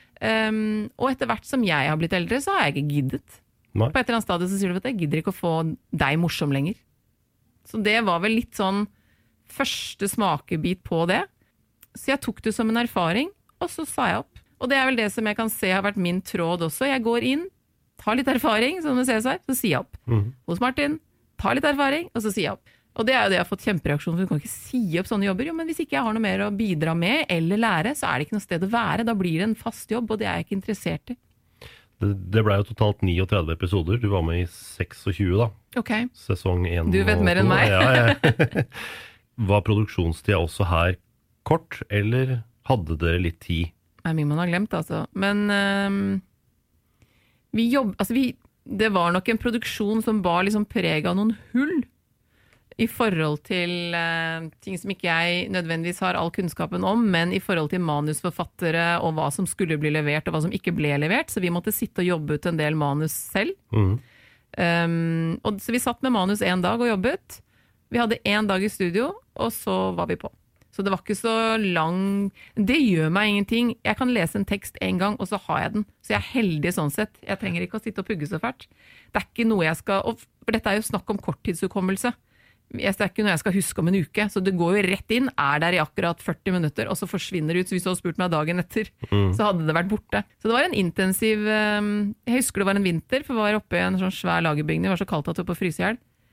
Um, og etter hvert som jeg har blitt eldre, så har jeg ikke giddet. Nei. På et eller annet stadiet så sier du at jeg gidder ikke å få deg morsom lenger. Så det var vel litt sånn første smakebit på det. Så jeg tok det som en erfaring, og så sa jeg opp. Og det er vel det som jeg kan se har vært min tråd også. Jeg går inn, tar litt erfaring, som det ses her, så sier jeg opp. Mm. Hos Martin, tar litt erfaring, og så sier jeg opp. Og det er jo det jeg har fått kjempereaksjon, for du kan ikke si opp sånne jobber. Jo, men hvis ikke jeg har noe mer å bidra med, eller lære, så er det ikke noe sted å være. Da blir det en fast jobb, og det er jeg ikke interessert i. Det, det ble jo totalt trettini episoder. Du var med i tjueseks da. Ok. Sesong én. Du vet mer enn meg. Ja, ja. Var produksjonstida også her kort, eller hadde dere litt tid? Det er mye man har glemt, altså. Men um, vi jobb, altså vi, det var nok en produksjon som var liksom preg av noen hull i forhold til uh, ting som ikke jeg nødvendigvis har all kunnskapen om, men i forhold til manusforfattere og hva som skulle bli levert og hva som ikke ble levert. Så vi måtte sitte og jobbe ut en del manus selv. Mm. Um, og så vi satt med manus en dag og jobbet. Vi hadde en dag i studio, og så var vi på. Så det var ikke så lang... Det gjør meg ingenting. Jeg kan lese en tekst en gang, og så har jeg den. Så jeg er heldig sånn sett. Jeg trenger ikke å sitte og pugge så fælt. Det er ikke noe jeg skal... Og for dette er jo snakk om korttidshukommelse. Det er ikke noe jeg skal huske om en uke. Så det går jo rett inn, er der i akkurat førti minutter, og så forsvinner det ut. Så hvis du hadde spurt meg dagen etter, mm. så hadde det vært borte. Så det var en intensiv... Jeg husker det var en vinter, for vi var oppe i en sånn svær lagerbygning. Det var så kaldt at det var på frysehjel.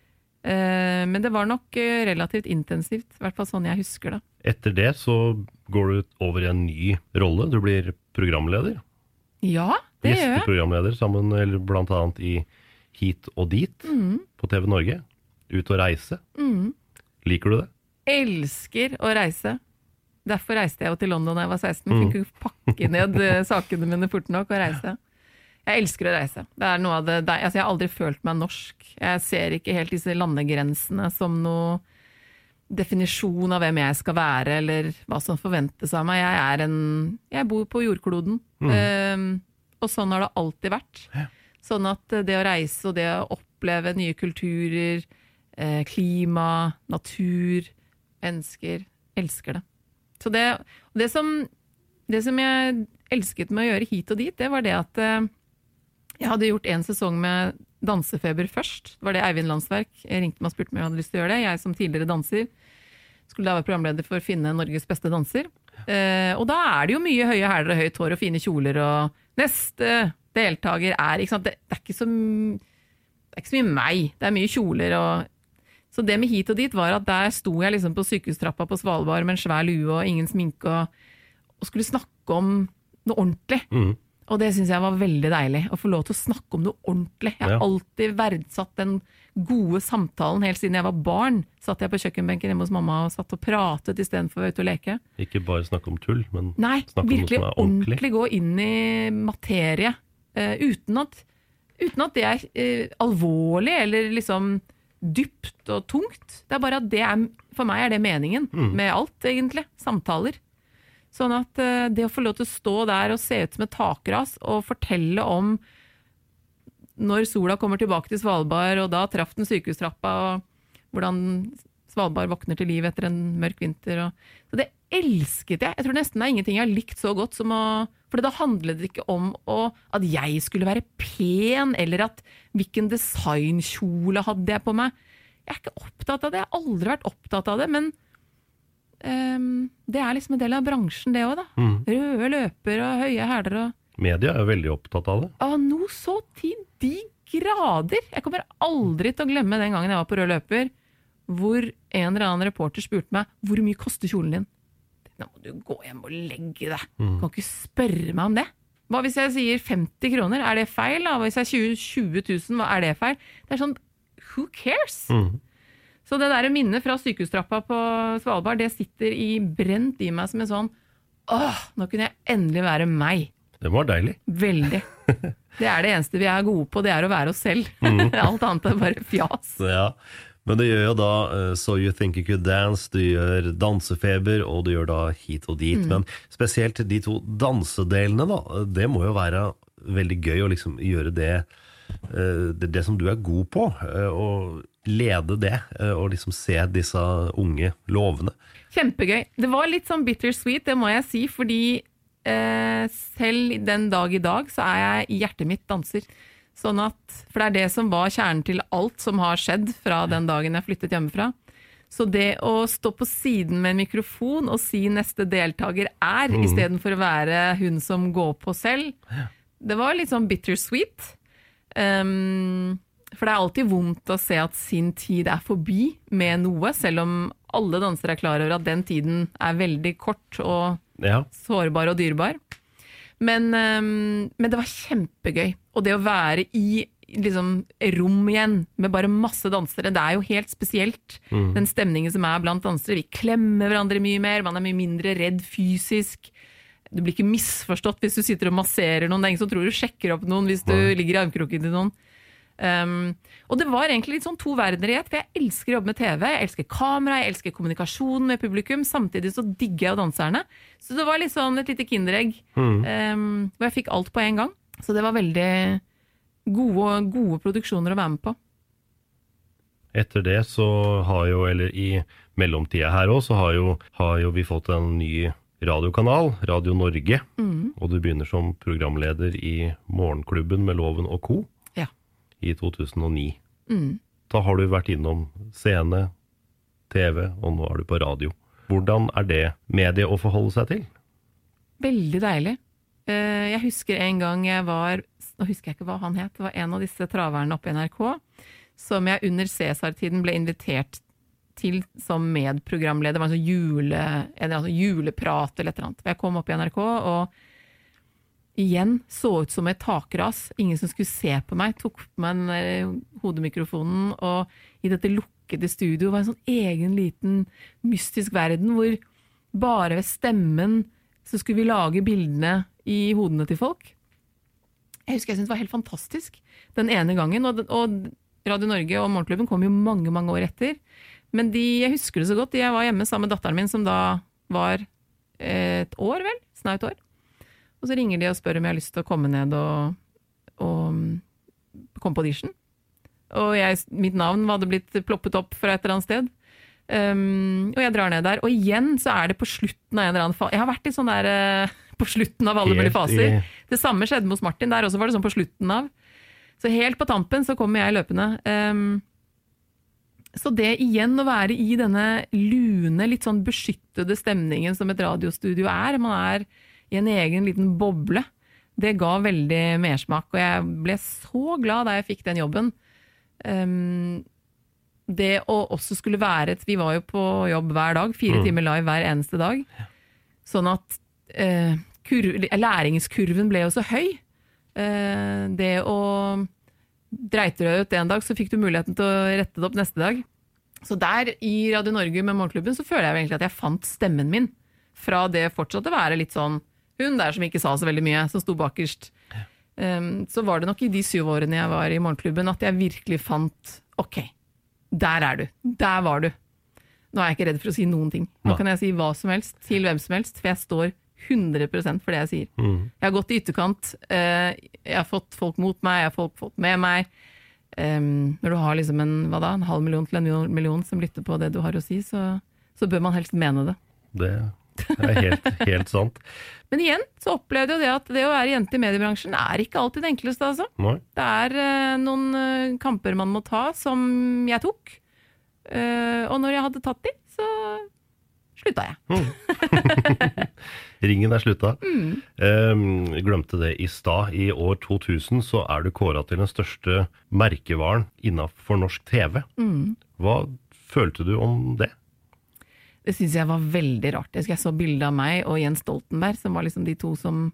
Eh, men det var nok eh, relativt intensivt, I hvert fall sånn jeg husker det. Etter det så går du over I en ny rolle. Du blir programleder. Ja, det gjør jeg. Gjesteprogramleder sammen, eller blant annet I Hit og Dit Mm. på T V Norge. Ut og reise. Mm. Liker du det? Elsker å reise. Derfor reiste jeg jo til London da jeg var seksten. Mm. Fikk jo pakke ned eh, sakene mine fort nok og reise. Jeg elsker å reise. Det er noe av det, det altså jeg har aldri følt meg norsk. Jeg ser ikke helt disse landegrensene som noe definisjon av hvem jeg skal være, eller hva som forventes av meg. Jeg er en, jeg bor på jordkloden. Mm. Um, og sånn har det alltid vært. Sånn at det å reise og det å oppleve nye kulturer, eh, klima, natur, mennesker, elsker det. Så det, det, som, det som jeg elsket med å gjøre hit og dit, det var det at eh, jeg hadde gjort en sesong med dansefeber først. Det var det Eivind Landsverk. Jeg ringte meg og spurte meg om jeg hadde lyst til å gjøre det. Jeg som tidligere danser skulle da være programleder for å finne Norges beste danser. Eh, og da er det jo mye høye hæler og høyt hår og fine kjoler, og neste deltaker er, ikke sant? Det, det, er ikke så, det er ikke så mye meg. Det er mye kjoler. Og, så det med hit og dit var at der sto jeg liksom på sykehustrappa på Svalbard med en svær lue og ingen sminke, og, og skulle snakke om noe ordentlig. Mm. Og det synes jeg var veldig deilig, å få lov til å snakke om noe ordentlig. Jeg har Ja. alltid verdsatt den gode samtalen, helt siden jeg var barn. Satt jeg på kjøkkenbenken hjemme hos mamma og satt og pratet I stedet for å være ute og leke. Ikke bare snakke om tull, men Nei, snakke om virkelig noe som er ordentlig. ordentlig gå inn I materie, eh, uten, at, uten at det er eh, alvorlig, eller liksom dypt og tungt. Det er bare at det er, for meg er det meningen Mm. med alt, egentlig. Samtaler. Sånn at eh, det å få lov til å stå der og se ut som et takras og fortelle om når sola kommer tilbake til Svalbard, og da traff den sykehustrappa, og hvordan Svalbard våkner til liv etter en mørk vinter. Og, så det elsket jeg. Jeg tror nesten det er ingenting jeg har likt så godt som å, for da handlet det ikke om å, at jeg skulle være pen, eller at hvilken designkjole hadde jeg på meg. Jeg er ikke opptatt av det. Jeg har aldri vært opptatt av det, men Um, det er liksom en del av bransjen det også da. Mm. Røde løper og høye hæler og Media er veldig opptatt av det. ah, noe så til de grader. Jeg kommer aldri til å glemme den gangen jeg var på rød løper, hvor en eller annen reporter spurte meg, hvor mye koster kjolen din? Nå må du gå hjem og legge deg. Mm. Kan ikke spørre meg om det. Hva hvis jeg sier femti kroner? Er det feil? Da? Hva hvis jeg sier tjue tusen? Hva er det feil? Det er sånn, who cares? Mm. Så det der minnet fra sykehustrappa på Svalbard, det sitter I brent I meg som en sånn, åh, nå kunne jeg endelig være meg. Det var deilig. Veldig. Det er det eneste vi er gode på, det er å være oss selv. Mm. Alt annet er bare fjas. Ja, men det gjør jo da uh, So You Think You Could Dance, du gjør dansefeber, og du gjør da hit og dit. Mm. Men spesielt de to dansedelene da, det må jo være veldig gøy å liksom gjøre det, uh, det, det som du er god på, uh, og lede det, uh, og liksom se disse unge lovene. Kjempegøy. Det var litt sånn bittersweet, det må jeg si, fordi eh, selv den dag I dag så er jeg I hjertet mitt danser. Sånn at, for det er det som var kjernen til alt som har skjedd fra den dagen jeg flyttet hjemmefra. Så det å stå på siden med en mikrofon og si neste deltaker er, Mm. I stedet for å være hun som går på selv, det var litt sånn bittersweet. Um, for det er alltid vondt å se at sin tid er forbi med noe, selv om alle dansere er klar over at den tiden er veldig kort og Ja. sårbar og dyrbar. Men, um, men det var kjempegøy. Og det å være I liksom, rom igjen med bare masse dansere, det er jo helt spesielt. Mm. Den stemningen som er blant dansere. Vi klemmer hverandre mye mer, man er mye mindre redd fysisk. Du blir ikke misforstått hvis du sitter og masserer noen. Det er ingen som tror du sjekker opp noen hvis du Nei. ligger I armkroken til noen. Um, og det var egentlig litt sånn to verdener I ett, for jeg elsker å jobbe med TV, jeg elsker kamera, jeg elsker kommunikasjon med publikum, samtidig så digger jeg jo danserne. Så det var litt sånn et lite kinderegg, Mm. um, hvor jeg fikk alt på en gang. Så det var veldig gode, gode produksjoner å være med på. Etter det så har jo, eller I mellomtida her også, så har jo, har jo vi fått en ny radiokanal, Radio Norge, Mm. og du begynner som programleder I Morgenklubben med Loven og Co. Ja. I to tusen og ni. Mm. Da har du vært innom scene, TV, og nå er du på radio. Hvordan er det medie å forholde seg til? Veldig deilig. Eh, Jeg husker en gang jeg var, nå husker jeg ikke hva han het, det var en av disse traverne oppe I N R K, som jeg under Cæsar-tiden ble invitert til som medprogramleder. Det var en sånn jule, en altså juleprat eller et eller annet. Jeg kom opp i N R K, og igjen så ut som et takras. Ingen som skulle se på meg, tok på meg den hodemikrofonen, og i dette lukkede studio var en sånn egen liten mystisk verden, hvor bare ved stemmen så skulle vi lage bildene i hodene til folk. Jeg husker jeg syntes det var helt fantastisk den ene gangen, og, og Radio Norge og Morgenklubben kom jo mange, mange år etter. Men de, jeg husker det så godt, jeg var hjemme sammen med datteren min, som da var et år vel, snart et år. Og så ringer de og spør om jeg har lyst til å komme ned og, og komme på audition. Og jeg, mitt navn hadde blitt ploppet opp fra et eller annet sted. Um, og jeg drar ned der, og igjen så er det på slutten av en eller annen fase. Jeg har vært i sånn der uh, på slutten av alle mulige faser. Det samme skjedde hos Martin, der også var det sånn på slutten av. Så helt på tampen så kommer jeg løpende. Um, så det igjen å være i denne lune, litt sånn beskyttede stemningen som et radiostudio er, man er i en egen liten boble, det ga veldig mersmak, og jeg ble så glad da jeg fikk den jobben. Um, det å også skulle være et, vi var jo på jobb hver dag, fire mm. timer live hver eneste dag, sånn at uh, kurv, læringskurven ble jo så høy. Uh, det å dreite deg ut en dag, så fikk du muligheten til å rette det opp neste dag. Så der i Radio Norge med Morgenklubben så føler jeg egentlig at jeg fant stemmen min fra det fortsatte å være litt sånn hun der som ikke sa så veldig mye, som sto bakerst. Um, så var det nok i de syv årene jeg var i Morgenklubben at jeg virkelig fant, ok, der er du, der var du. Nå er jeg ikke redd for å si noen ting. Nå kan jeg si hva som helst til hvem som helst, for jeg står hundre prosent for det jeg sier. Mm. Jeg har gått i ytterkant, uh, jeg har fått folk mot meg, jeg har folk fått med meg. Um, når du har liksom en, hva da, en halv million til en million som lytter på det du har å si, så, så bør man helst mene det. Det er helt, helt sant. Men igjen så opplevde jeg det at det å være jente i mediebransjen er ikke alltid det enkleste, altså. Nei. Det er uh, noen uh, kamper man må ta, som jeg tok. Uh, og når jeg hadde tatt de, så slutta jeg. Mm. Ringen er slutta. Mm. Um, glemte det i stad. I år to tusen så er du kåret til den største merkevaren innenfor norsk T V. Mm. Hva følte du om det? Det synes jeg var veldig rart. Jeg så bildet av meg og Jens Stoltenberg, som var liksom de to som,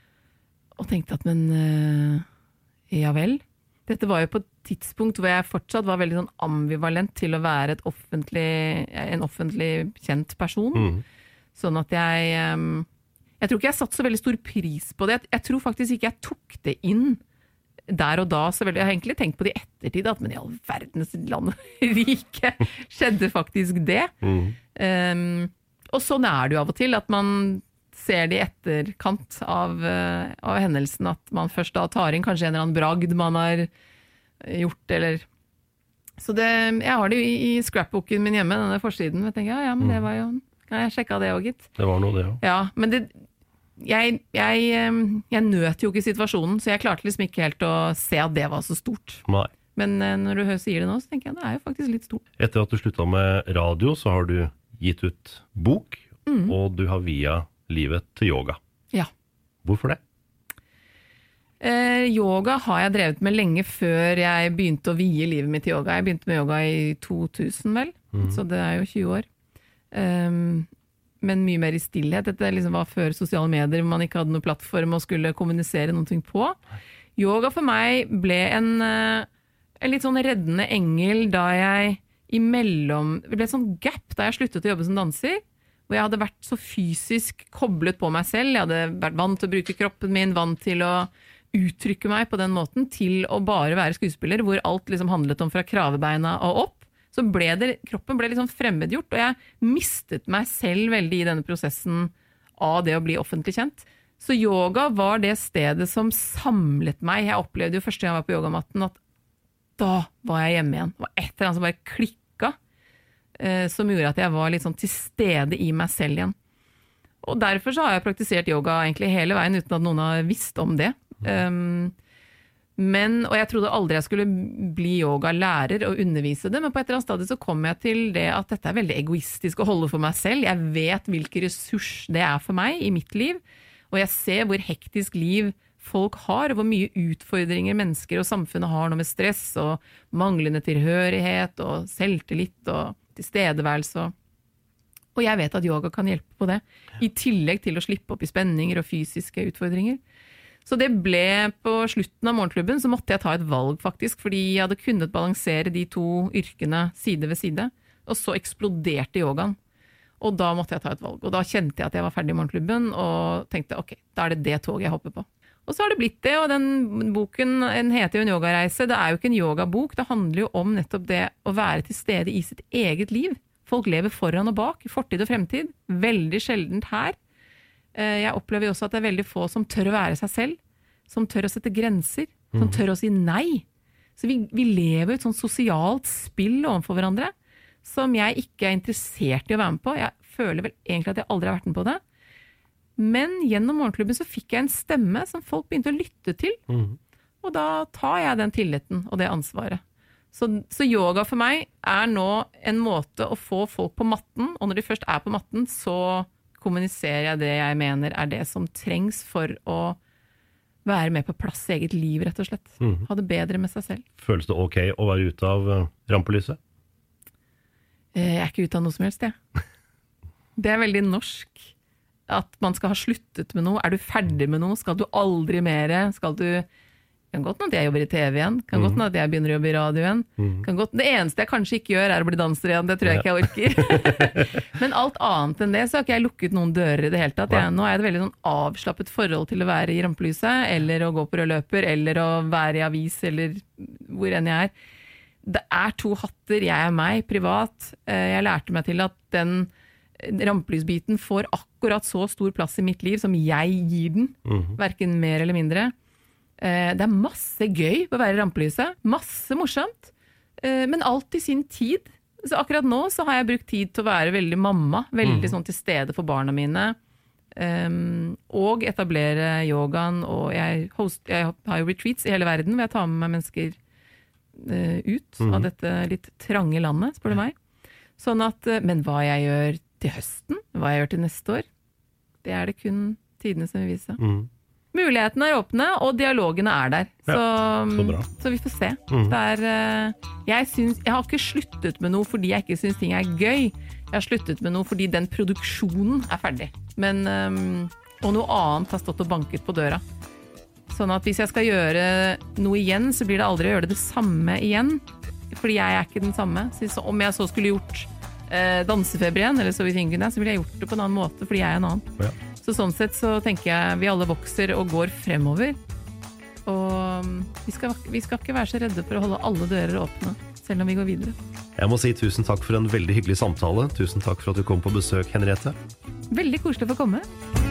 og tenkte at, men, uh, ja vel. Dette var jo på et tidspunkt hvor jeg fortsatt var veldig sånn ambivalent til å være et offentlig, en offentlig kjent person. Mm. Sånn at jeg, um, jeg tror ikke jeg satt så veldig stor pris på det. Jeg, jeg tror faktisk ikke jeg tok det inn der og da så veldig. Jeg har egentlig tenkt på det i ettertid, at men i all verdens land rike skjedde faktisk det. Mm. Um, og sånn er det jo av og til, at man ser det i etterkant av, uh, av hendelsen, at man først da tar inn kanskje en eller annen bragd man har gjort, eller så det, jeg har det jo i, i scrapbooken min hjemme, denne forsiden, og jeg tenker, ja, ja, men det var jo, kan jeg sjekke det også, gitt? Det var noe det, ja. Ja, men det, jeg, jeg, jeg nøt jo ikke situasjonen, så jeg klarte liksom ikke helt å se at det var så stort. Nei. Men uh, når du sier det nå, så tenker jeg, det er jo faktisk litt stort. Etter at du sluttet med radio, så har du gitt ut bok, mm. og du har via livet til yoga. Ja. Hvorfor det? Eh, yoga har jeg drevet med lenge før jeg begynte å vie livet mitt til yoga. Jeg begynte med yoga i to tusen vel, mm. så det er jo tjue år. Um, men mye mer i stillhet. Dette liksom var før sosiale medier, hvor man ikke hadde noen plattform og skulle kommunisere noe på. Yoga for meg ble en, en litt sånn reddende engel da jeg imellom, det ble et sånn gap da jeg sluttet å jobbe som danser, hvor jeg hadde vært så fysisk koblet på meg selv. Jeg hadde vært vant til å bruke kroppen min, vant til å uttrykke meg på den måten, til å bare være skuespiller, hvor alt liksom handlet om fra kravebeina og opp. Så ble det, kroppen ble liksom fremmedgjort, og jeg mistet meg selv veldig i denne prosessen av det å bli offentlig kjent. Så yoga var det stedet som samlet meg. Jeg opplevde jo første gang jeg var på yogamatten, at da var jeg hjemme igjen. Det var et eller annet som bare klikket, som gjorde at jeg var litt sånn til stede i meg selv igjen. Og derfor så har jeg praktisert yoga egentlig hele veien uten at noen har visst om det. Um, men, og jeg trodde aldri jeg skulle bli yogalærer og undervise det, men på et eller annet stadiet så kom jeg til det at dette er veldig egoistisk å holde for meg selv. Jeg vet hvilken ressurs det er for meg i mitt liv, og jeg ser hvor hektisk liv folk har, og hvor mye utfordringer mennesker og samfunnet har nå med stress og manglende tilhørighet og selvtillit og tilstedeværelse. Og jeg vet at yoga kan hjelpe på det, i tillegg til å slippe opp i spenninger og fysiske utfordringer. Så det ble på slutten av morgenklubben, så måtte jeg ta et valg faktisk, fordi jeg hadde kunnet balansere de to yrkene side ved side, og så eksploderte yogaen. Og da måtte jeg ta et valg, og da kjente jeg at jeg var ferdig i morgenklubben, og tenkte, ok, da er det det toget jeg hopper på. Og så har det blitt det, og den boken den heter jo en yogareise. Det er jo ikke en yogabok, det handler jo om nettopp det å være til stede i sitt eget liv. Folk lever foran og bak, fortid og fremtid, veldig sjeldent her. Jeg opplever jo også at det er veldig få som tør å være seg selv, som tør å sette grenser, som tør å si nei. Så vi, vi lever et sånt sosialt spill overfor hverandre, som jeg ikke er interessert i å være med på. Jeg føler vel egentlig at jeg aldri har vært med på det. Men gjennom morgenklubben så fikk jeg en stemme som folk begynte å lytte til. Mm. Og da tar jeg den tilliten og det ansvaret. Så, så yoga for meg er nå en måte å få folk på matten, og når de først er på matten, så kommuniserer jeg det jeg mener er det som trengs for å være med på plass i eget liv, rett og slett. Mm. Ha det bedre med seg selv. Føles det ok å være ute av rampelyset? Jeg er ikke ute av noe som helst, jeg. Det er veldig norsk at man skal ha sluttet med noe. Er du ferdig med noe? Skal du aldri mere? Skal du... Kan godt nå at jeg jobber i T V igjen. Kan mm. godt nå at jeg begynner å jobbe i radio igjen. Mm. Kan godt... Det eneste jeg kanskje ikke gjør er å bli danser igjen. Det tror jeg ikke jeg orker. Men alt annet enn det, så har ikke jeg lukket noen dører i det hele tatt. Jeg, nå er det veldig sånn avslappet forhold til å være i rampelyset, eller å gå på rød løper, eller å være i avis, eller hvor enn jeg er. Det er to hatter, jeg er meg, privat. Jeg lærte meg til at den rampelysbiten får akkurat så stor plass i mitt liv som jeg gir den, mm-hmm. hverken mer eller mindre. Det er masse gøy på å være i rampelyset, masse morsomt, men alt i sin tid. Så akkurat nå så har jeg brukt tid til å være veldig mamma, veldig mm. sånn til stede for barna mine, og etablere yogaen, og jeg, host, jeg har jo retreats i hele verden, hvor jeg tar med meg mennesker ut mm. av dette litt trange landet, spør du meg. Sånn at, men hva jeg gjør til høsten, hva jeg gjør til neste år, det er det kun tidene som vil vise. Mm. Mulighetene er åpne, og dialogene er der. Så, ja, så, bra. Så vi får se. Mm. Det er, jeg, synes, jeg har ikke sluttet med noe fordi jeg ikke synes ting er gøy. Jeg har sluttet med noe fordi den produksjonen er ferdig. Men, og noe annet har stått og banket på døra. Sånn at hvis jeg skal gjøre noe igjen, så blir det aldri å gjøre det samme igjen. Fordi jeg er ikke den samme. Så om jeg så skulle gjort eh, dansefeber igjen, eller så vidt ingen er, så ville jeg gjort det på en annen måte, fordi jeg er en annen. Ja. Så sånn sett så tenker jeg vi alle vokser og går fremover. Og vi skal, vi skal ikke være så redde for å holde alle dører åpne, selv om vi går videre. Jeg må si tusen takk for en veldig hyggelig samtale. Tusen takk for at du kom på besøk, Henriette. Veldig koselig for å komme.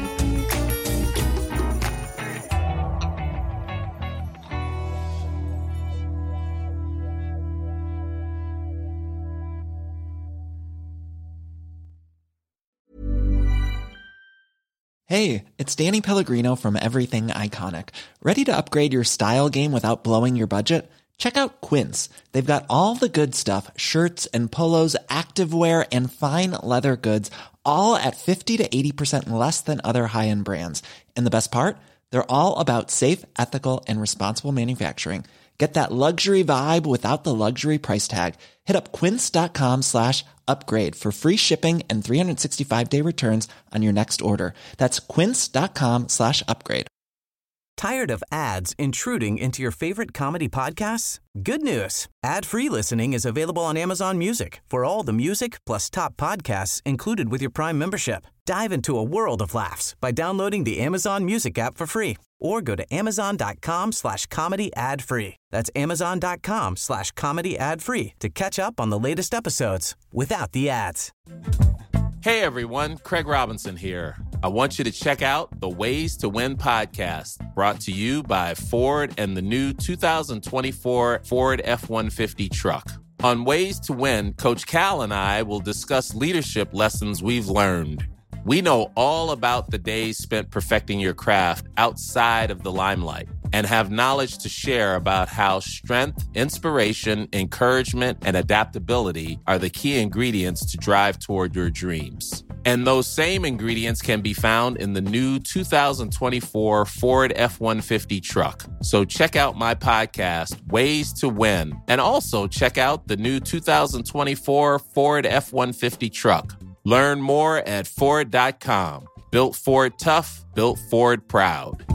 Hey, it's Danny Pellegrino from Everything Iconic. Ready to upgrade your style game without blowing your budget? Check out Quince. They've got all the good stuff, shirts and polos, activewear, and fine leather goods, all at fifty to eighty percent less than other high-end brands. And the best part? They're all about safe, ethical, and responsible manufacturing. Get that luxury vibe without the luxury price tag. Hit up quince.com slash upgrade for free shipping and three sixty-five day returns on your next order. That's quince.com slash upgrade. Tired of ads intruding into your favorite comedy podcasts? Good news. Ad-free listening is available on Amazon Music for all the music plus top podcasts included with your Prime membership. Dive into a world of laughs by downloading the Amazon Music app for free or go to amazon.com slash comedy ad free. That's amazon.com slash comedy ad free to catch up on the latest episodes without the ads. Hey everyone, Craig Robinson here. I want you to check out the Ways to Win podcast, brought to you by Ford and the new two thousand twenty-four Ford F one fifty truck. On Ways to Win, Coach Cal and I will discuss leadership lessons we've learned. We know all about the days spent perfecting your craft outside of the limelight and have knowledge to share about how strength, inspiration, encouragement, and adaptability are the key ingredients to drive toward your dreams. And those same ingredients can be found in the new two thousand twenty-four Ford F one fifty truck. So check out my podcast, Ways to Win, and also check out the new two thousand twenty-four Ford F one fifty truck. Learn more at Ford dot com. Built Ford tough, built Ford proud.